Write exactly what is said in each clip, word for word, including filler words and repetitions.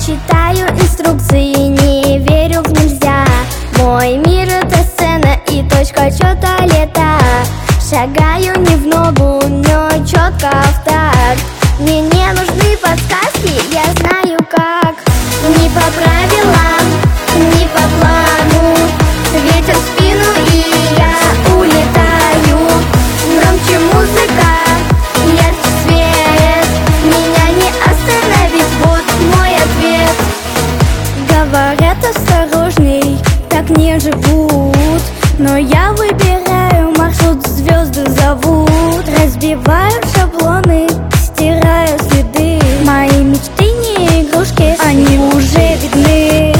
читаю инструкции, не верю в нельзя. Мой мир — это сцена и точка отсчета лета. Шагаю не в ногу, но четко в такт. Мне не нужны подсказки, я знаю как. Не по правилам, не по плану. Ветер в спину, и я улетаю. Громче музыка, ярче свет. Меня не остановить, вот мой ответ. Говорят, осторожней, так не живут. Но я выбираю маршрут, звезды зовут. Разбиваю шаблоны, стираю следы. Мои мечты не игрушки, они уже видны.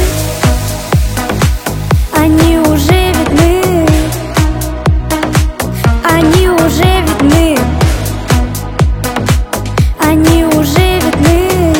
Они уже видны. Они уже видны. Они уже видны.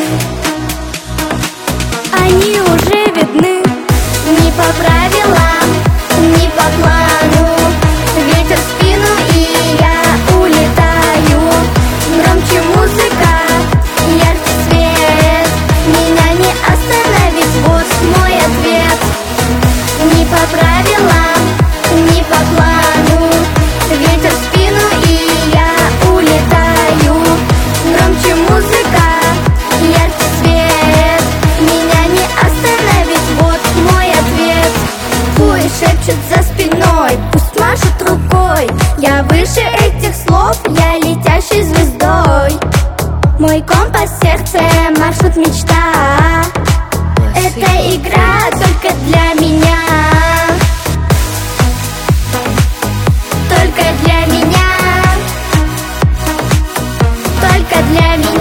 Они уже видны. Не по правилам, не по плану. Ветер в спину, и я улетаю. Громче музыка, ярче свет. Меня не остановить, вот мой ответ. Не по правилам, не по плану. Ветер в спину, и я улетаю. Громче музыка, ярче свет. Меня не остановить, вот мой ответ. Бури шепчут за спиной, пусть машет рукой. Я выше этих слов, я летящей звездой. Мой компас — сердце, маршрут — мечта. Это игра только для меня. Только для меня. Только для меня.